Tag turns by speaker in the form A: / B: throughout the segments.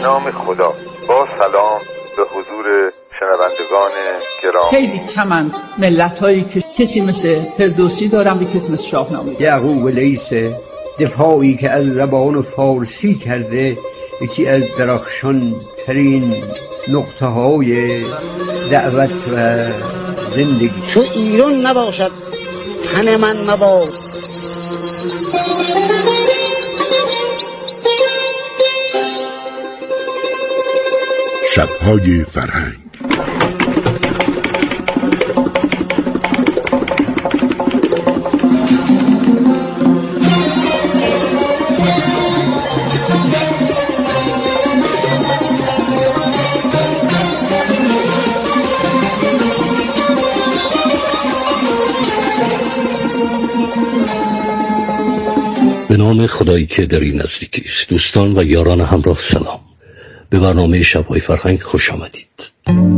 A: نام خدا. با سلام به حضور شنوندگان گرامی.
B: خیلی کمند ملت‌هایی که کسی مثل فردوسی دارن و کسی مثل شاهنامه.
C: یعقوب لیث دفاعی که از زبان فارسی کرده یکی از درخشان ترین نقطه های دعوت و زندگی.
D: چو ایران نباشد تن من مباد.
E: شب‌های فرهنگ.
F: به نام خدایی که در این نزدیکی است. دوستان و یاران همراه سلام. به برنامه شب‌های فرهنگ خوش آمدید.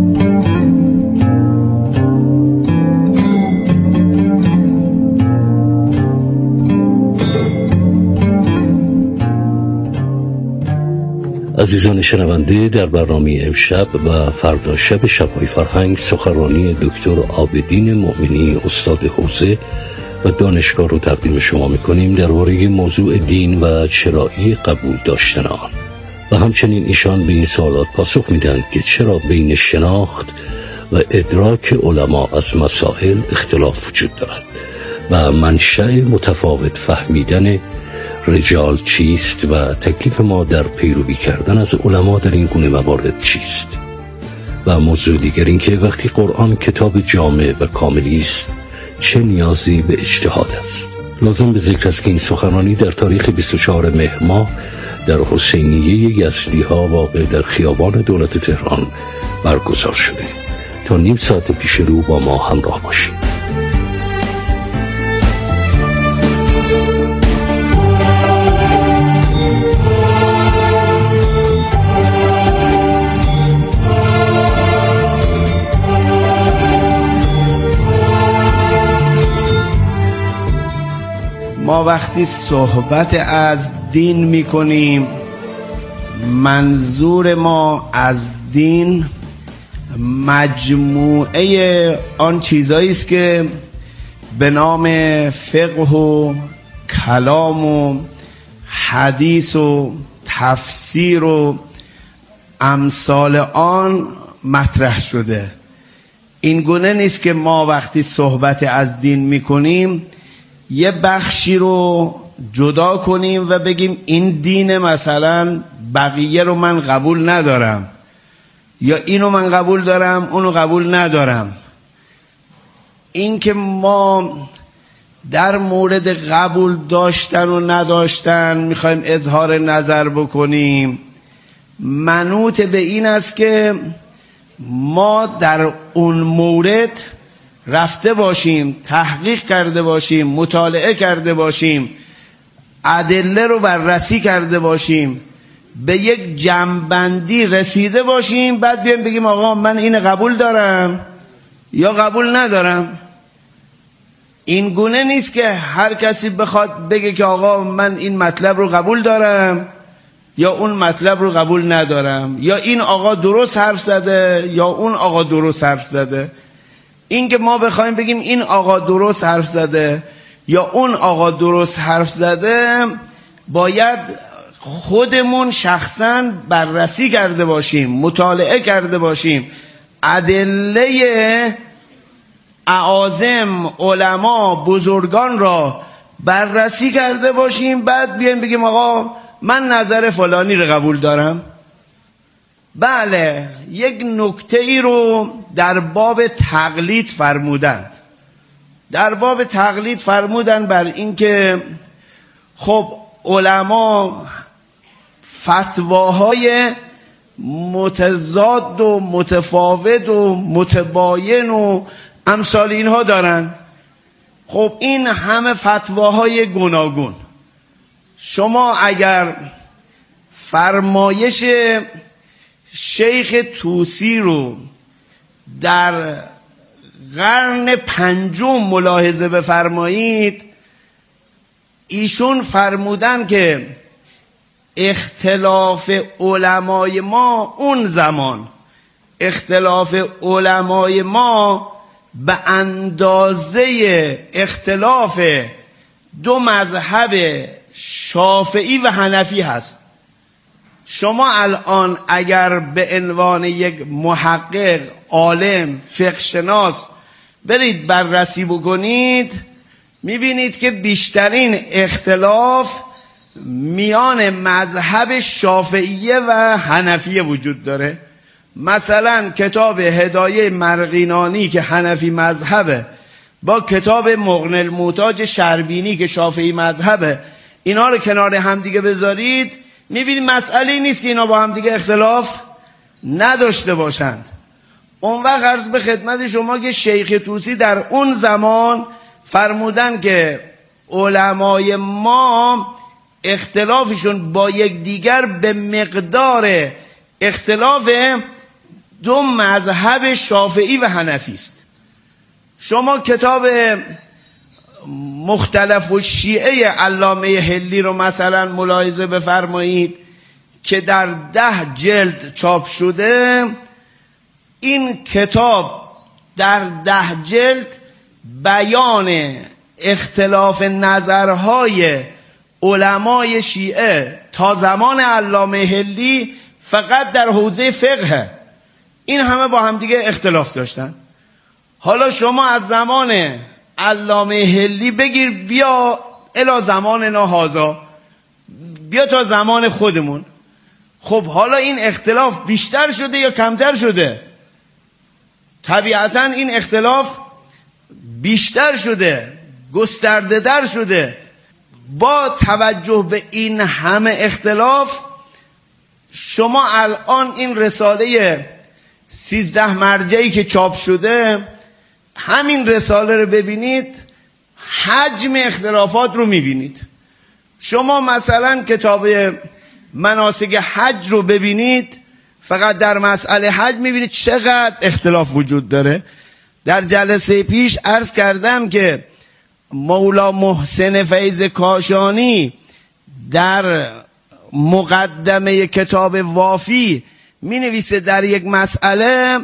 F: عزیزان شنونده، در برنامه امشب و فردا شب شب‌های فرهنگ سخنرانی دکتر عابدین مؤمنی استاد حوزه و دانشگاه رو تقدیم شما می‌کنیم درباره موضوع دین و چرایی قبول داشتن آن. و همچنین ایشان به این سوالات پاسخ میدهند که چرا بین شناخت و ادراک علما از مسائل اختلاف وجود دارد و منشأ متفاوت فهمیدن رجال چیست و تکلیف ما در پیروی کردن از علما در این گونه موارد چیست. و موضوع دیگر این که وقتی قرآن کتاب جامع و کاملی است چه نیازی به اجتهاد است. لازم به ذکر است که این سخنرانی در تاریخ 24 مهر ماه در حسینیه یزدی‌ها واقع در خیابان دولت تهران برگزار شده. تا نیم ساعت پیش رو با ما همراه باشید.
G: ما وقتی صحبت از دین میکنیم منظور ما از دین مجموعه آن چیزایی است که به نام فقه و کلام و حدیث و تفسیر و امثال آن مطرح شده. این گونه نیست که ما وقتی صحبت از دین میکنیم یه بخشی رو جدا کنیم و بگیم این دین مثلا بقیه رو من قبول ندارم یا اینو من قبول دارم اونو قبول ندارم. این که ما در مورد قبول داشتن و نداشتن میخوایم اظهار نظر بکنیم منوط به این است که ما در اون مورد رفته باشیم، تحقیق کرده باشیم، مطالعه کرده باشیم، ادله رو بررسی کرده باشیم، به یک جمع‌بندی رسیده باشیم، بعد بیایم بگیم آقا من این قبول دارم یا قبول ندارم. این گونه نیست که هر کسی بخواد بگه که آقا من این مطلب رو قبول دارم یا اون مطلب رو قبول ندارم، یا این آقا درست حرف زده یا اون آقا درست حرف زده. این که ما بخوایم بگیم این آقا درست حرف زده یا اون آقا درست حرف زده باید خودمون شخصا بررسی کرده باشیم، مطالعه کرده باشیم، ادله اعاظم علما بزرگان را بررسی کرده باشیم، بعد بیایم بگیم آقا من نظر فلانی رو قبول دارم. بله، یک نکته ای رو در باب تقلید فرمودند. در باب تقلید فرمودند بر این که خب علما فتواهای متضاد و متفاوت و متباین و امثال اینها دارن. خب این همه فتواهای گوناگون، شما اگر فرمایش شیخ طوسی رو در قرن پنجم ملاحظه بفرمایید، ایشون فرمودن که اختلاف علمای ما اون زمان، اختلاف علمای ما به اندازه اختلاف دو مذهب شافعی و حنفی هست. شما الان اگر به عنوان یک محقق، عالم، فقه شناس برید بررسی بکنید، میبینید که بیشترین اختلاف میان مذهب شافعیه و حنفیه وجود داره. مثلا کتاب هدایه مرغینانی که حنفی مذهبه با کتاب مغنی المحتاج شربینی که شافعی مذهبه، اینا رو کنار هم دیگه بذارید، میبینید مسئله نیست که اینا با هم دیگه اختلاف نداشته باشند. اون وقت عرض به خدمت شما که شیخ طوسی در اون زمان فرمودن که علمای ما اختلافشون با یک دیگر به مقدار اختلاف دو مذهب شافعی و حنفی است. شما کتاب مختلف و شیعه علامه حلی رو مثلا ملاحظه بفرمایید که در 10 جلد چاپ شده. این کتاب در 10 جلد بیان اختلاف نظرهای علمای شیعه تا زمان علامه حلی فقط در حوزه فقه، این همه با هم دیگه اختلاف داشتن. حالا شما از زمان علامه حلی بگیر بیا الی زماننا هذا، بیا تا زمان خودمون. خب حالا این اختلاف بیشتر شده یا کمتر شده؟ طبیعتا این اختلاف بیشتر شده، گسترده در شده. با توجه به این همه اختلاف، شما الان این رساله 13 مرجعی که چاپ شده، همین رساله رو ببینید، حجم اختلافات رو میبینید. شما مثلا کتاب مناسک حج رو ببینید، فقط در مسئله حج میبینید چقدر اختلاف وجود داره. در جلسه پیش عرض کردم که مولا محسن فیض کاشانی در مقدمه کتاب وافی می نویسه در یک مسئله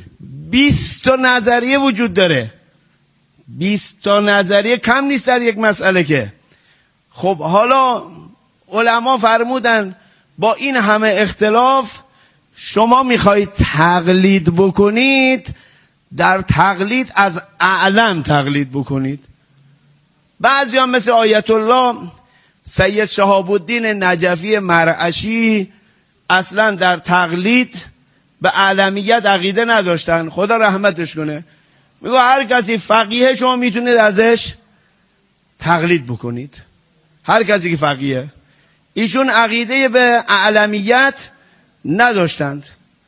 G: 20 تا نظریه وجود داره. 20 تا نظریه کم نیست در یک مسئله که. خب حالا علما فرمودن با این همه اختلاف شما میخواید تقلید بکنید، در تقلید از اعلم تقلید بکنید. بعضی هم مثل آیت الله سید شهاب الدین نجفی مرعشی اصلا در تقلید به اعلمیت عقیده نداشتن، خدا رحمتش کنه. میگه هر کسی فقیه شما میتونید ازش تقلید بکنید، هر کسی که فقیه. ایشون عقیده به اعلمیت نداشتند.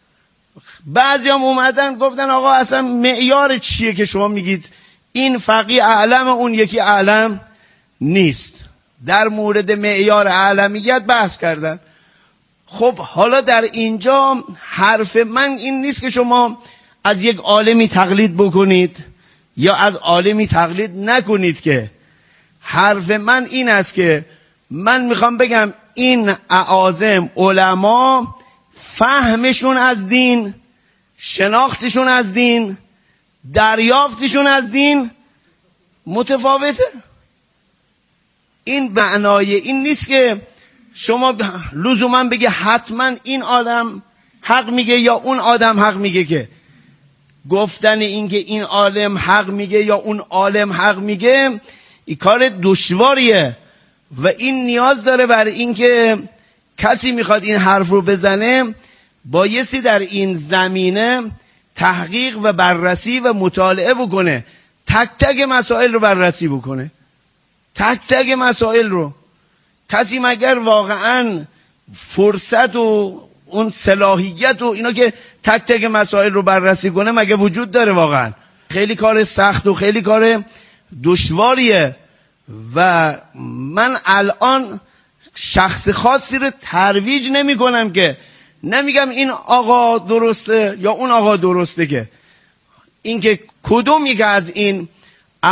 G: بعضی هم اومدن گفتن آقا اصلا معیار چیه که شما میگید این فقیه اعلم اون یکی اعلم نیست؟ در مورد معیار اعلمیت بحث کردن. خب حالا در اینجا حرف من این نیست که شما از یک عالمی تقلید بکنید یا از عالمی تقلید نکنید، که حرف من این است که من میخوام بگم این اعاظم علما فهمشون از دین، شناختشون از دین، دریافتشون از دین متفاوته. این معنای این نیست که شما لزوما بگه حتما این آدم حق میگه یا اون آدم حق میگه، که گفتن این که این عالم حق میگه یا اون عالم حق میگه این کار دشواریه و این نیاز داره بر این که کسی میخواد این حرف رو بزنه بایستی در این زمینه تحقیق و بررسی و مطالعه بکنه، تک تک مسائل رو بررسی بکنه، تک تک مسائل رو. کسی مگر واقعا فرصت و اون صلاحیت و اینا که تک تک مسائل رو بررسی کنه مگه وجود داره؟ واقعا خیلی کار سخت و خیلی کار دشواریه. و من الان شخص خاصی رو ترویج نمی کنم، که نمیگم این آقا درسته یا اون آقا درسته، که این که کدوم یک از این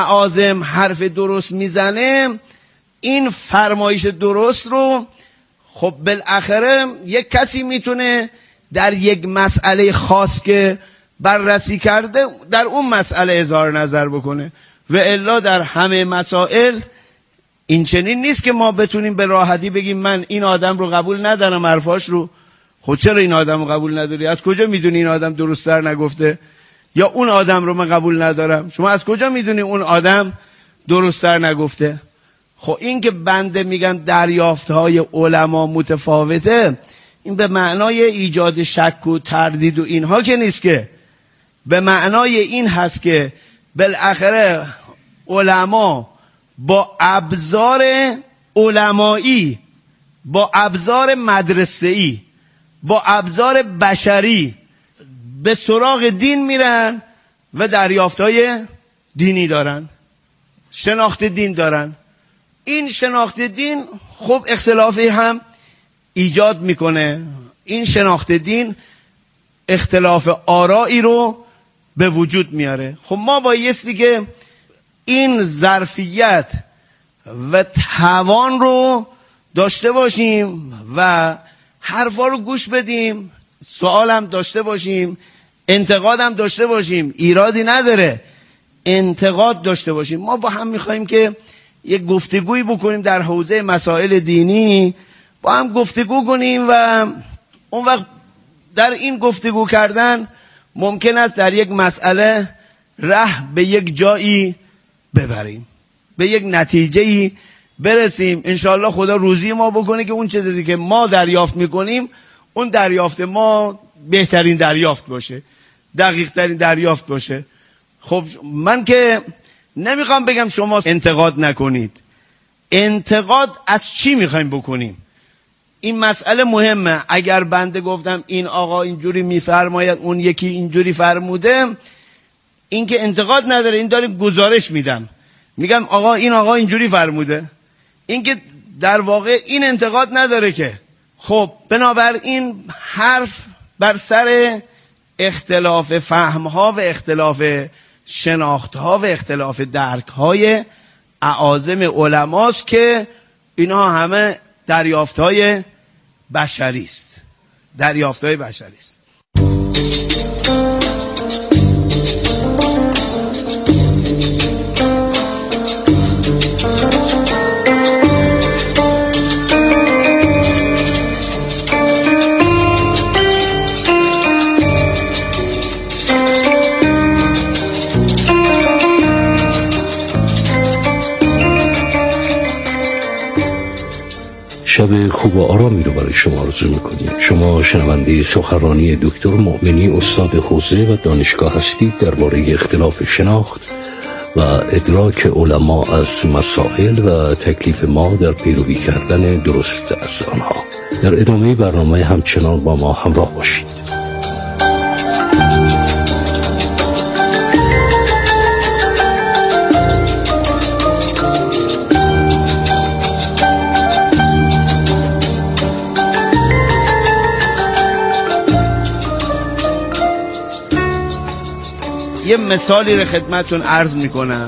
G: اعاظم حرف درست میزنه، این فرمایش درست رو خب بالاخره یک کسی میتونه در یک مسئله خاص که بررسی کرده در اون مسئله اظهار نظر بکنه، و الا در همه مسائل این چنین نیست که ما بتونیم به راحتی بگیم من این آدم رو قبول ندارم حرفاش رو. خب چرا این آدم رو قبول نداری؟ از کجا میدونی این آدم درست‌تر نگفته؟ یا اون آدم رو من قبول ندارم، شما از کجا میدونی اون آدم درست‌تر نگفته؟ خب این که بنده میگم دریافت‌های علما متفاوته، این به معنای ایجاد شک و تردید و اینها که نیست، که به معنای این هست که بالاخره علما با ابزار علمایی، با ابزار مدرسه‌ای، با ابزار بشری به سراغ دین میرن و دریافت‌های دینی دارن، شناخت دین دارن. این شناخت دین خب اختلافی هم ایجاد میکنه. این شناخت دین اختلاف آرایی رو به وجود میاره. خب ما بایستی که این ظرفیت و توان رو داشته باشیم و حرفا رو گوش بدیم، سوال هم داشته باشیم، انتقاد هم داشته باشیم، ایرادی نداره انتقاد داشته باشیم. ما با هم میخواییم که یک گفتگوی بکنیم در حوزه مسائل دینی، با هم گفتگو کنیم و اون وقت در این گفتگو کردن ممکن است در یک مسئله ره به یک جایی ببریم، به یک نتیجه‌ای برسیم. انشاءالله خدا روزی ما بکنه که اون چیزی که ما دریافت میکنیم اون دریافت ما بهترین دریافت باشه، دقیق ترین دریافت باشه. خب من که نمیخوام بگم شما انتقاد نکنید، انتقاد از چی میخوایم بکنیم؟ این مسئله مهمه. اگر بنده گفتم این آقا اینجوری میفرماید، اون یکی اینجوری فرموده، این که انتقاد نداره، این داره گزارش میدم، میگم آقا این آقا اینجوری فرموده، این که در واقع این انتقاد نداره که. خب بنابراین حرف بر سر اختلاف فهمها و اختلاف شناختها و اختلاف درکهای اعاظم علماست که اینا همه دریافتهای بشری است، دریافتهای بشری است.
F: شب خوب و آرامی رو برای شما آرزو میکنیم. شما شنونده سخنرانی دکتر مؤمنی استاد حوزه و دانشگاه هستید درباره اختلاف شناخت و ادراک علما از مسائل و تکلیف ما در پیروی کردن درست از آنها. در ادامه برنامه همچنان با ما همراه باشید.
G: یه مثالی رو خدمتتون عرض میکنم.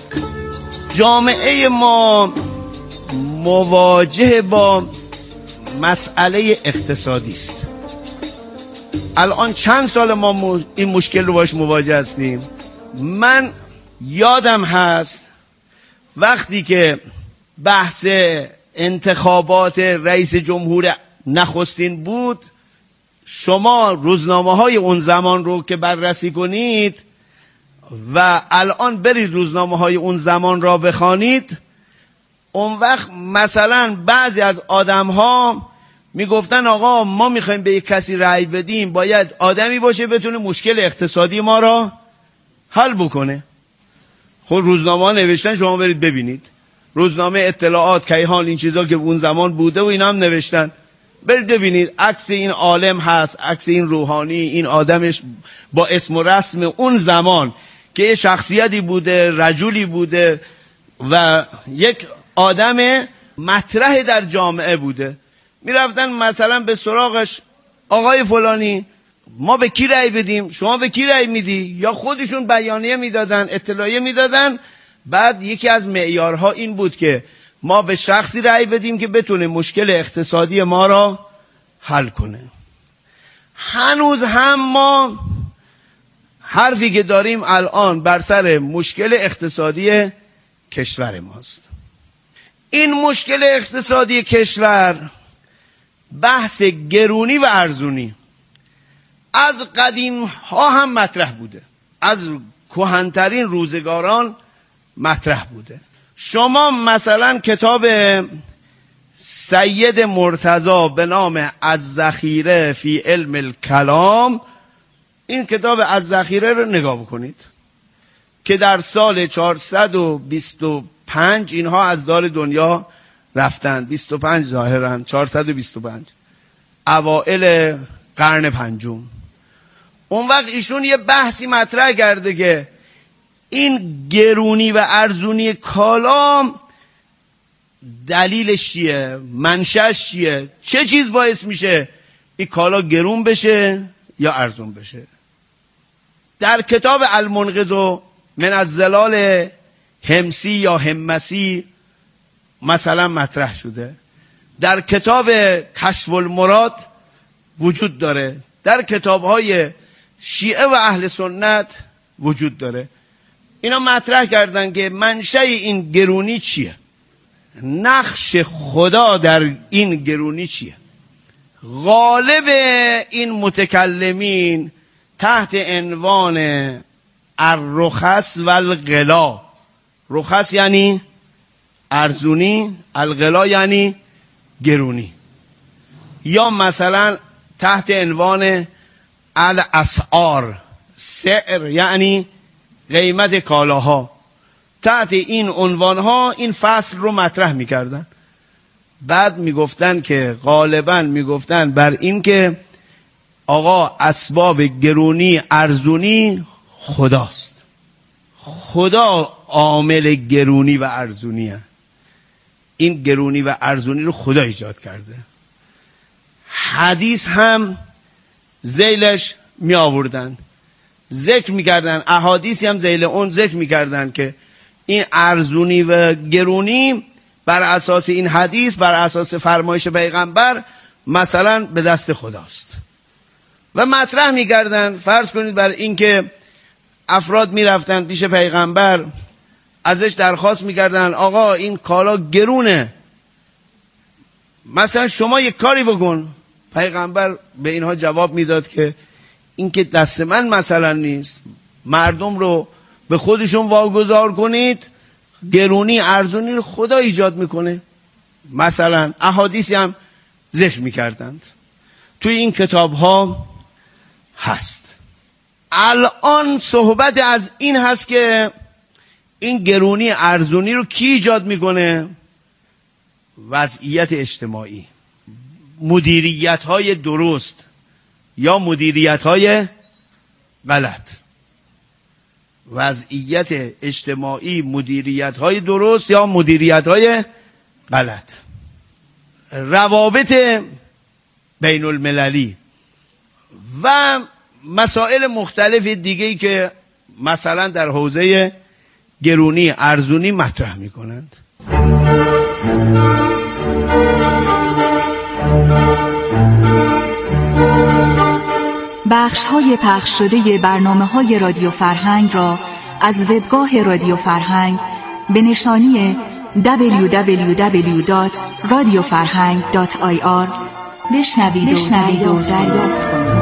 G: جامعه ما مواجه با مسئله اقتصادی است. الان چند سال ما این مشکل رو باش مواجه هستیم. من یادم هست وقتی که بحث انتخابات رئیس جمهور نخستین بود، شما روزنامه‌های اون زمان رو که بررسی کنید و الان برید روزنامه‌های اون زمان را بخوانید، اون وقت مثلا بعضی از آدم‌ها میگفتن آقا ما میخوایم به یک کسی رأی بدیم، باید آدمی باشه بتونه مشکل اقتصادی ما را حل بکنه. خب روزنامه‌ها نوشتن، شما برید ببینید، روزنامه اطلاعات، کیهان، این چیزا که اون زمان بوده و اینا هم نوشتن، برید ببینید عکس این عالم هست، عکس این روحانی، این آدمش با اسم و رسم اون زمان که یه شخصیتی بوده، رجلی بوده و یک آدم مطرح در جامعه بوده. میرفتن مثلا به سراغش، آقای فلانی ما به کی رأی بدیم، شما به کی رأی میدی؟ یا خودشون بیانیه میدادن، اطلاعیه میدادن. بعد یکی از معیارها این بود که ما به شخصی رأی بدیم که بتونه مشکل اقتصادی ما را حل کنه. هنوز هم ما حرفی که داریم الان بر سر مشکل اقتصادی کشور ماست. این مشکل اقتصادی کشور بحث گرونی و ارزونی از قدیم ها هم مطرح بوده، از کهن‌ترین روزگاران مطرح بوده. شما مثلا کتاب سید مرتضی به نام الذخیره فی علم الکلام، این کتاب الذخیره رو نگاه بکنید که در سال 425 اینها از دار دنیا رفتند. 25 ظاهرا 425 اوائل قرن پنجم. اون وقت ایشون یه بحثی مطرح کرده که این گرونی و ارزونی کالا دلیلش چیه، منشأش چیه، چه چیز باعث میشه این کالا گرون بشه یا ارزون بشه. در کتاب المنقذ من الظلال همسی یا همسی مثلا مطرح شده، در کتاب کشف المراد وجود داره، در کتاب‌های شیعه و اهل سنت وجود داره. اینا مطرح کردن که منشأ این گرونی چیه، نقش خدا در این گرونی چیه. غالب این متکلمین تحت عنوان الرخص و الغلا، رخص یعنی ارزونی، الغلا یعنی گرونی، یا مثلا تحت عنوان الاسعار، سعر یعنی قیمت کالاها، تحت این عنوانها این فصل رو مطرح میکردن. بعد میگفتن که غالبا میگفتن بر این که آقا اسباب گرونی ارزونی خداست، خدا عامل گرونی و ارزونیه، این گرونی و ارزونی رو خدا ایجاد کرده. حدیث هم ذیلش می آوردن، ذکر میکردن، احادیثی هم ذیل اون ذکر میکردن که این ارزونی و گرونی بر اساس این حدیث، بر اساس فرمایش پیغمبر مثلا به دست خداست. و مطرح میکردن، فرض کنید بر این که افراد میرفتن پیش پیغمبر ازش درخواست میکردن آقا این کالا گرونه، مثلا شما یک کاری بکن. پیغمبر به اینها جواب میداد که این که دست من مثلا نیست، مردم رو به خودشون واگذار کنید، گرونی ارزونی رو خدا ایجاد میکنه. مثلا احادیثی هم ذکر میکردند، توی این کتاب ها هست. الان صحبت از این هست که این گرونی ارزونی رو کی ایجاد میکنه؟ وضعیت اجتماعی، مدیریت های درست یا مدیریت های غلط. وضعیت اجتماعی، مدیریت های درست یا مدیریت های غلط. روابط بین المللی و مسائل مختلف دیگه‌ای که مثلا در حوزه گرونی ارزونی مطرح میکنند.
E: بخش‌های پخش شده برنامه‌های رادیو فرهنگ را از وبگاه رادیو فرهنگ به نشانی www.radiofarhang.ir بشنوید و دریافت کنید.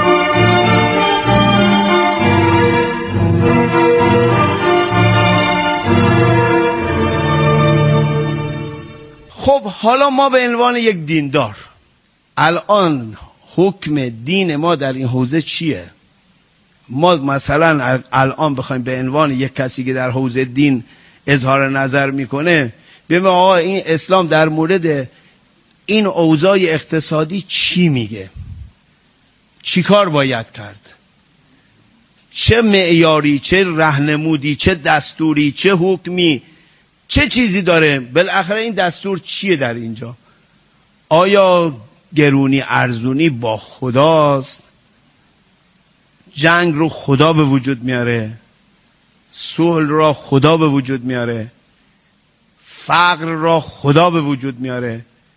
G: خب حالا ما به عنوان یک دیندار الان حکم دین ما در این حوزه چیه؟ ما مثلا الان بخوایم به عنوان یک کسی که در حوزه دین اظهار نظر میکنه بگیم آقا این اسلام در مورد این اوضاع اقتصادی چی میگه؟ چی کار باید کرد؟ چه معیاری، چه راهنمودی، چه دستوری، چه حکمی، چه چیزی داره؟ بالاخره این دستور چیه در اینجا؟ آیا گرونی ارزونی با خداست؟ جنگ رو خدا به وجود میاره؟ صلح را خدا به وجود میاره؟ فقر را خدا به وجود میاره،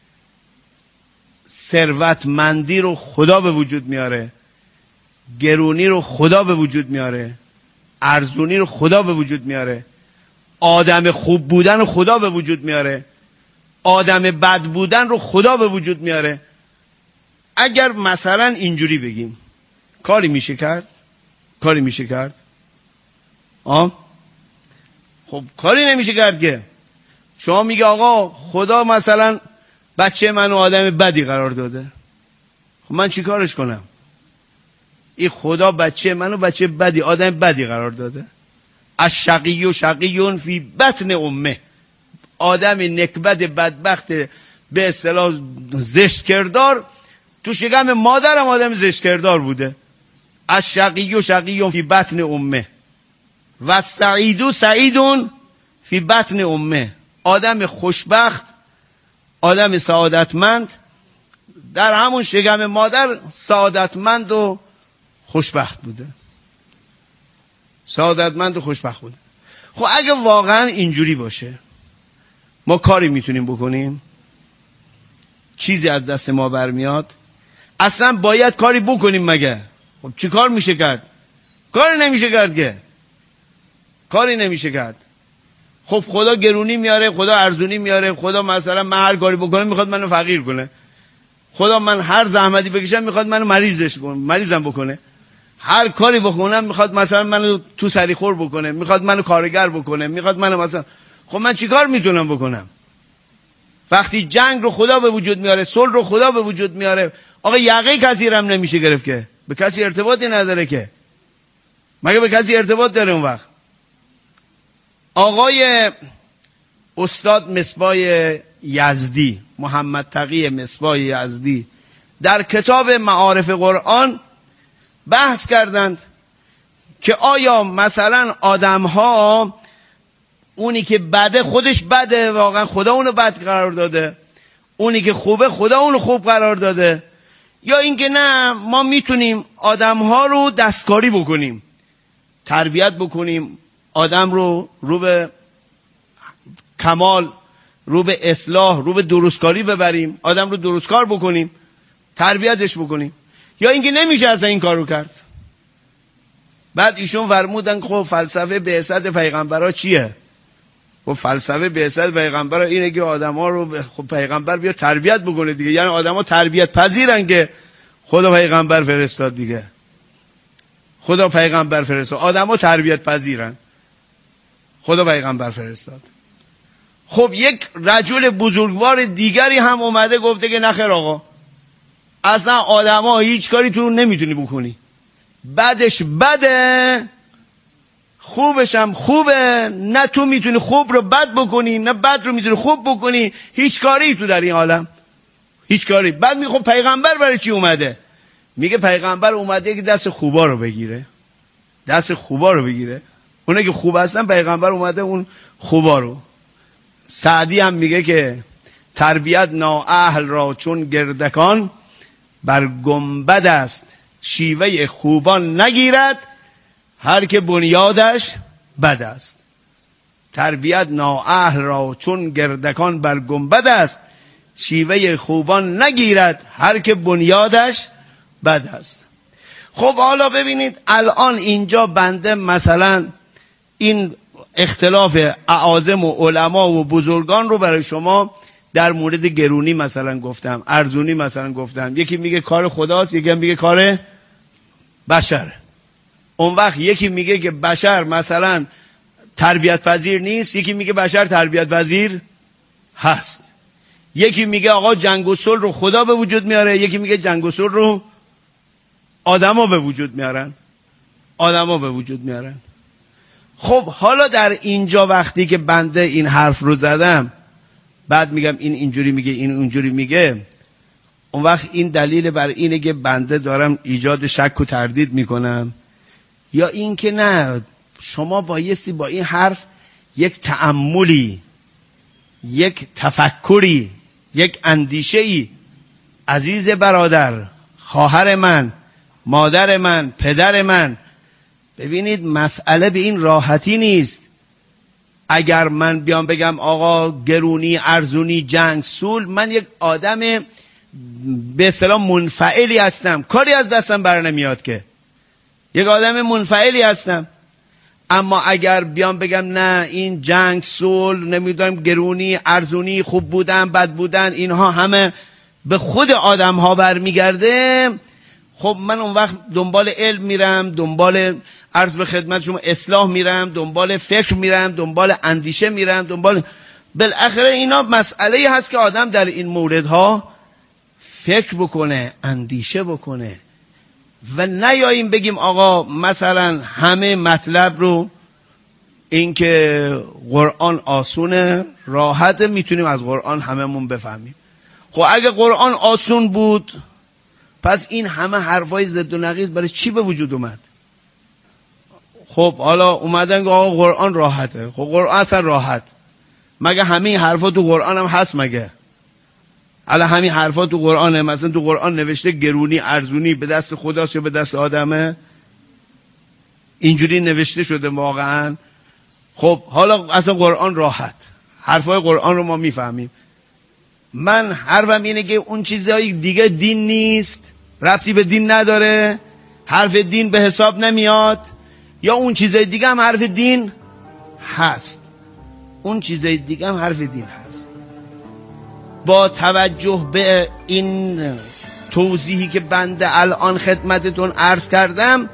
G: ثروتمندی رو خدا به وجود میاره، گرونی رو خدا به وجود میاره، ارزونی رو خدا به وجود میاره، آدم خوب بودن رو خدا به وجود میاره، آدم بد بودن رو خدا به وجود میاره. اگر مثلا اینجوری بگیم کاری میشه کرد؟ کاری میشه کرد؟ خب کاری نمیشه کرد که. شما میگه آقا خدا مثلا بچه منو آدم بدی قرار داده، خب من چی کارش کنم؟ این خدا بچه منو بچه بدی، آدم بدی قرار داده. الشقی و شقیون فی بطن امه، آدم نکبت بدبخت به اصطلاح زشت کردار تو شکم مادرم آدم زشت کردار بوده. الشقی و شقیون فی بطن امه و سعید سعیدون فی بطن امه، آدم خوشبخت، آدم سعادتمند در همون شکم مادر سعادتمند و خوشبخت بوده، سعادتمند و خوشبخت بوده. خب اگه واقعا اینجوری باشه ما کاری میتونیم بکنیم؟ چیزی از دست ما برمیاد؟ اصلا باید کاری بکنیم مگه؟ خب چی کار میشه کرد؟ کاری نمیشه کرد که، کاری نمیشه کرد. خب خدا گرونی میاره، خدا ارزونی میاره، خدا مثلا من هر کاری بکنم میخواد منو فقیر کنه، خدا من هر زحمتی بکشم میخواد منو مریضم بکنه، هر کاری بکنم میخواد مثلا منو تو سریخور بکنه، میخواد منو کارگر بکنه، میخواد منو مثلا. خب من چیکار میتونم بکنم؟ وقتی جنگ رو خدا به وجود میاره، صلح رو خدا به وجود میاره، آقا یقه کسی رم نمیشه گرفت که، به کسی ارتباطی نداره که، مگه به کسی ارتباط داره اون وقت؟ آقای استاد مصباح یزدی، محمد تقی مصباح یزدی، در کتاب معارف قرآن بحث کردند که آیا مثلا آدم ها اونی که بده خودش بده، واقعا خدا اونو بد قرار داده، اونی که خوبه خدا اونو خوب قرار داده، یا اینکه نه ما میتونیم آدم ها رو دستکاری بکنیم، تربیت بکنیم، آدم رو به کمال، رو به اصلاح، رو به درستکاری ببریم، آدم رو درستکار بکنیم، تربیتش بکنیم، یا اینکه نمیشه اصلا این کار رو کرد. بعد ایشون فرمودن خب فلسفه بعثت پیغمبرها چیه؟ خب فلسفه بعثت پیغمبرها اینه که آدما رو خب پیغمبر بیا تربیت بکنه دیگه، یعنی آدما تربیت پذیرن که خدا پیغمبر فرستاد دیگه، خدا پیغمبر فرستاد، آدما تربیت پذیرن، خدا پیغمبر فرستاد. خب یک رجل بزرگوار دیگری هم اومده گفته که نخیر آقا، اصلا آدما هیچ کاری تو نمیتونی بکنی، بدش بده خوبش هم خوبه، نه تو میتونی خوب رو بد بکنی نه بد رو میتونی خوب بکنی، هیچ کاری تو در این عالم، هیچ کاری. بعد میگه خب پیغمبر برای چی اومده؟ میگه پیغمبر اومده که دست خوبا رو بگیره، دست خوبا رو بگیره، اونه که خوب هستن پیغمبر اومده اون خوبا رو. سعدی هم میگه که تربیت نااهل را چون گردکان، بر گنبد است شیوه خوبان نگیرد، هر که بنیادش بد است. تربیت نااهل را چون گردکان بر گنبد است، شیوه خوبان نگیرد، هر که بنیادش بد است. خب حالا ببینید الان اینجا بنده مثلا این اختلاف اعاظم و علما و بزرگان رو برای شما در مورد گرونی مثلا گفتم، ارزونی مثلا گفتم، یکی میگه کار خداست، یکی هم میگه کار بشر. اون وقت یکی میگه که بشر مثلا تربیت پذیر نیست، یکی میگه بشر تربیت پذیر هست. یکی میگه آقا جنگ و صلح رو خدا به وجود میاره، یکی میگه جنگ و صلح رو آدما به وجود میارن، آدما به وجود میارن. خب حالا در اینجا وقتی که بنده این حرف رو زدم، بعد میگم این اینجوری میگه این اونجوری میگه، اون وقت این دلیل بر اینه که بنده دارم ایجاد شک و تردید میکنم، یا این که نه شما بایستی با این حرف یک تأملی، یک تفکری، یک اندیشه‌ای، عزیز برادر، خواهر من، مادر من، پدر من، ببینید مسئله به این راحتی نیست. اگر من بیام بگم آقا گرونی، ارزونی، جنگ، صلح، من یک آدم به اصطلاح منفعلی هستم، کاری از دستم بر نمیاد، که یک آدم منفعلی هستم. اما اگر بیام بگم نه این جنگ، صلح، نمیدونم گرونی، ارزونی، خوب بودن، بد بودن، اینها همه به خود آدم ها برمیگرده، خب من اون وقت دنبال علم میرم، دنبال عرض به خدمت شما اصلاح میرم، دنبال فکر میرم، دنبال اندیشه میرم، دنبال بالاخره اینا مسئله هست که آدم در این موردها فکر بکنه، اندیشه بکنه و نیاییم بگیم آقا مثلا همه مطلب رو این که قرآن آسونه، راحت، میتونیم از قرآن هممون بفهمیم. خب اگه قرآن آسون بود پس این همه حرفای ضد و نقیض برای چی به وجود اومد؟ خب حالا اومدن که آقا قرآن راحته. خب قرآن اصلا راحت مگه همه حرفا تو قرآن هم هست مگه؟ حالا همین حرفا تو قرآنه؟ مثلا تو قرآن نوشته گرونی، ارزونی به دست خداست یا به دست آدمه؟ اینجوری نوشته شده واقعا؟ خب حالا اصلا قرآن راحت، حرفای قرآن رو ما میفهمیم. من حرفم اینه که اون چیزهای دیگه دین نیست، ربطی به دین نداره، حرف دین به حساب نمیاد، یا اون چیزهای دیگه هم حرف دین هست، اون چیزهای دیگه هم حرف دین هست. با توجه به این توضیحی که بنده الان خدمتتون عرض کردم،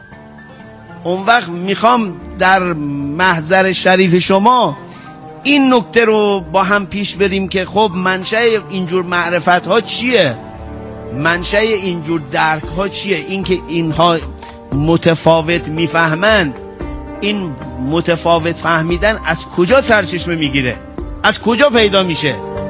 G: اون وقت میخوام در محضر شریف شما این نکته رو با هم پیش بریم که خب منشأ اینجور معرفت ها چیه؟ منشأ اینجور درک ها چیه؟ این که اینها متفاوت میفهمند، این متفاوت فهمیدن از کجا سرچشمه میگیره؟ از کجا پیدا میشه؟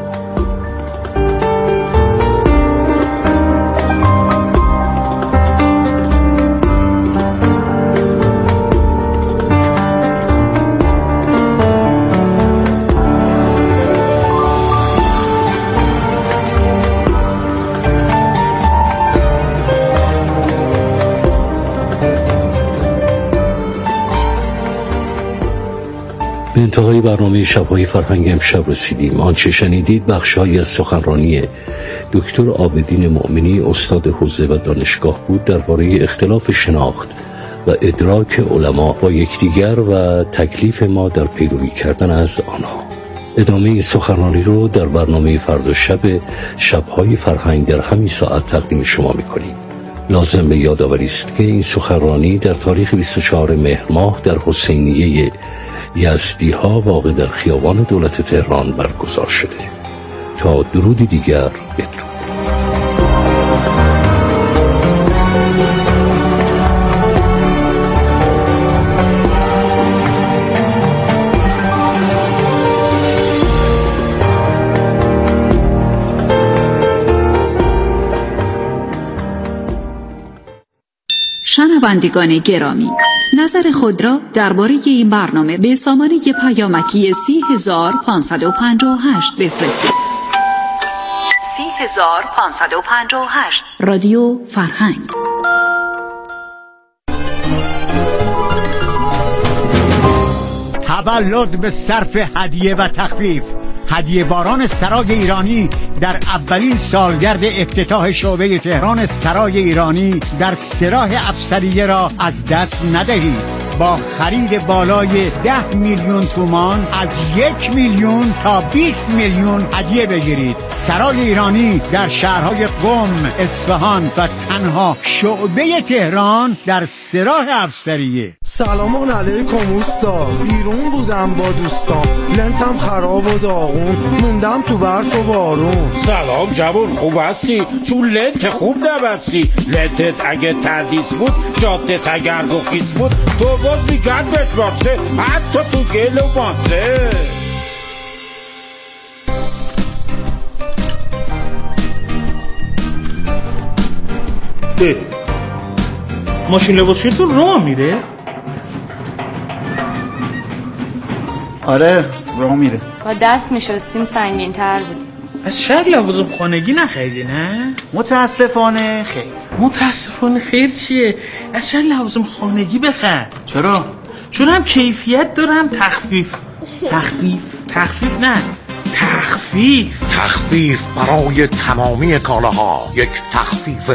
F: به انتهای برنامه شب‌های فرهنگ امشب رسیدیم. آنچه شنیدید بخش‌هایی از سخنرانی دکتر عابدین مؤمنی استاد حوزه و دانشگاه بود درباره اختلاف شناخت و ادراک علما با یکدیگر و تکلیف ما در پیروی کردن از آنها. ادامه سخنرانی رو در برنامه فردا شب‌های فرهنگ در همین ساعت تقدیم شما می‌کنیم. لازم به یادآوری است که این سخنرانی در تاریخ 24 مهر ماه در حسینیه یزدی ها واقع در خیابان دولت تهران برگزار شده. تا درودی دیگر بدرود.
E: شنوندگان گرامی، نظر خود را درباره این برنامه به سامانه پیامکی 30558 بفرستید. 30558 رادیو فرهنگ.
H: تولد به صرف هدیه و تخفیف. هدیه باران سرای ایرانی در اولین سالگرد افتتاح شعبه تهران سرای ایرانی در سراح افسریه را از دست ندهید. با خرید بالای 10 میلیون تومان از 1 میلیون تا 20 میلیون هدیه بگیرید. سرای ایرانی در شهرهای قم، اصفهان و تنها شعبه تهران در سراح افسریه.
I: سلام علیکم استاد. بیرون بودم با دوستان، لنتم خراب و داغون، موندم تو برف و بارون.
J: سلام جوان، خوب هستی؟ چون لنت خوب نبستی. لنتت اگه تردیس بود، جادت اگر گخیز بود، تو باز میگرد بتباسه، حتی تو گل و باسه.
K: ماشین لباسشویتون راه میره؟
L: آره راه میره.
M: با دست میشستیم سنگین تر بودیم.
K: از شهر لوازم خانگی نخریدی نه؟
L: متاسفانه خیر.
K: متاسفانه خیر چیه؟ از شهر لوازم خانگی بخر.
L: چرا؟
K: چون هم کیفیت داره هم تخفیف. تخفیف نه، تخفیف
N: برای تمامی کالاها. یک تخفیف